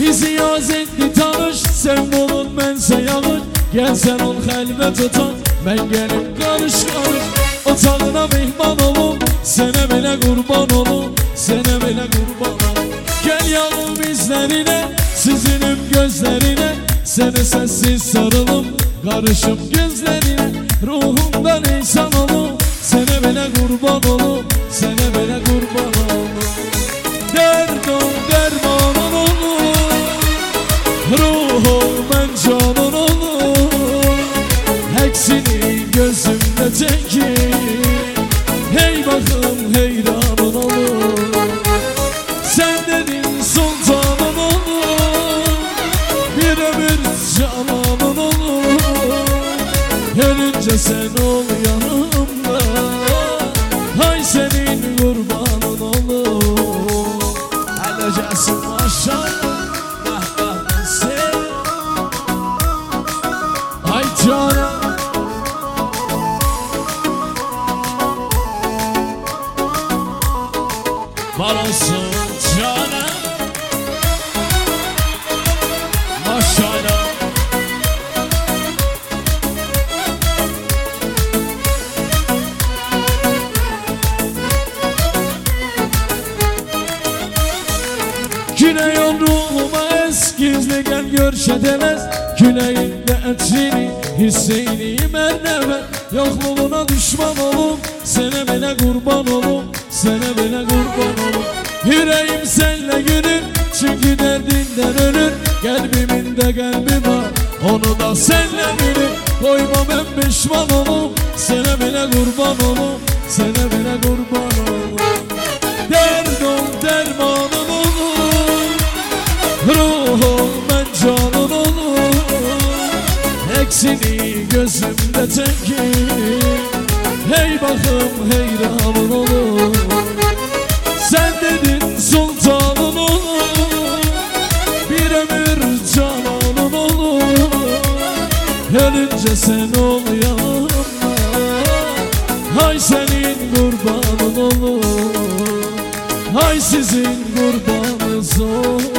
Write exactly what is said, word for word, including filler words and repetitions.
Bizi yaz etti tanış, sen bulun bense yanır. Gel sen ol helve tutan, ben gelip karış karış. Otağına mihman olum, sene bile kurban olum, sene bile kurban olum. Gel yanım bizlerine, süzülüm gözlerine, seni sessiz sarılım, karışım gözlerine. Ruhumdan insan olum, sene bile kurban olum, sene bile kurban olum. Derdum dermanın olur, ruhum ben canın olur. Eksini gözümde tekin, hey bakım heyranın olur. Sen dedin sultanın olur, bir ömür cananın olur. Ölünce sen ol yanımda, hay senin kurbanın olur. Hallacasın maşallah, bah bah sen, ay canım. Varasın canım, maşallah. Güney ruhuma es, gizli gel gör şedemez. Güneyinde etrini hisseyleyim erneme. Yokluğuna düşman olum, sene bile kurban olum, sene bile kurban olum. Yüreğim senle gülür, çünkü derdinden ölür. Kalbimin de kalbi var, onu da senle bilir. Koyma ben pişman olum, sene bile kurban olum, sene bile kurban olum. Derdum dermanın olur, ruhum ben canın olur. Eksini gözümde tekin, hey bakım heyranın olur. Sen dedin sultanın olur, bir ömür cananın olur. Ölünce sen ol yanımda, hay senin kurbanın olur. Hay sizin kurbanınız olur.